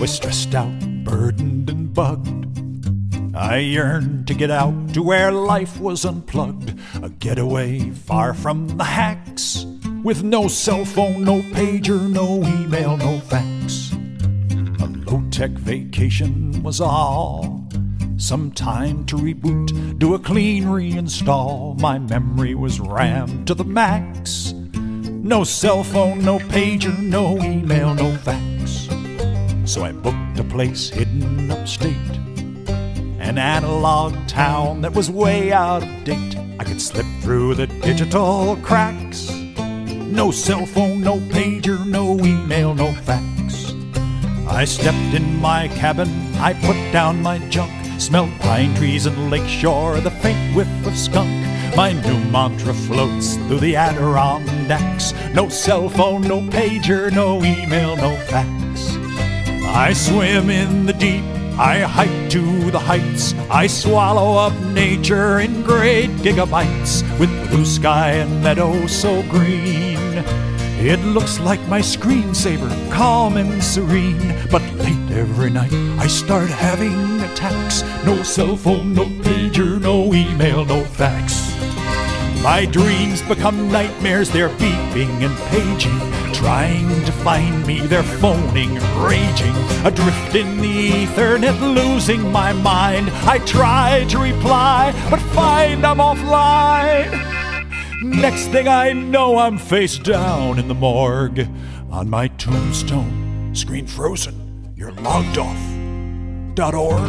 was stressed out, burdened and bugged. I yearned to get out to where life was unplugged, a getaway far from the hacks, with no cell phone, no pager, no email, no fax. A low-tech vacation was all. Some time to reboot, do a clean reinstall. My memory was rammed to the max. No cell phone, no pager, no email, no fax. So I booked a place hidden upstate, an analog town that was way out of date. I could slip through the digital cracks. No cell phone, no pager, no email, no fax. I stepped in my cabin, I put down my junk, smelled pine trees and lakeshore, the faint whiff of skunk. My new mantra floats through the Adirondacks. No cell phone, no pager, no email, no fax. I swim in the deep, I hike to the heights, I swallow up nature in great gigabytes, with blue sky and meadow so green. It looks like my screensaver, calm and serene, but late every night I start having attacks. No cell phone, no pager, no email, no fax. My dreams become nightmares, they're beeping and paging, trying to find me, they're phoning, raging, adrift in the ethernet, losing my mind. I try to reply, but find I'm offline. Next thing I know, I'm face down in the morgue. On my tombstone, screen frozen, you're logged off.org.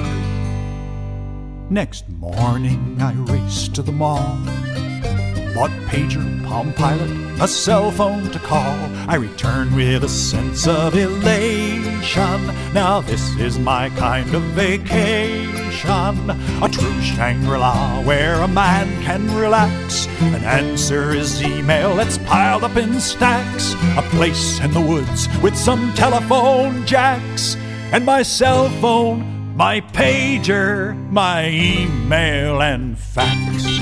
Next morning, I race to the mall, bought pager, Palm Pilot, a cell phone to call. I return with a sense of elation. Now this is my kind of vacation, a true Shangri-La where a man can relax. An answer is email that's piled up in stacks, a place in the woods with some telephone jacks, and my cell phone, my pager, my email and fax.